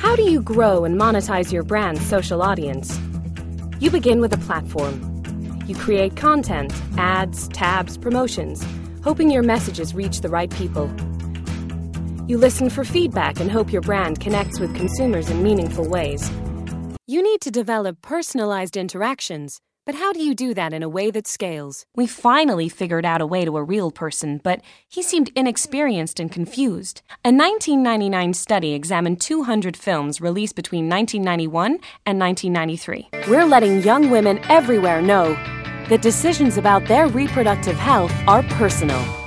How do you grow and monetize your brand's social audience? You begin with a platform. You create content, ads, tabs, promotions, hoping your messages reach the right people. You listen for feedback and hope your brand connects with consumers in meaningful ways. You need to develop personalized interactions, but how do you do that in a way that scales? We finally figured out a way to a real person, but he seemed inexperienced and confused. A 1999 study examined 200 films released between 1991 and 1993. We're letting young women everywhere know that decisions about their reproductive health are personal.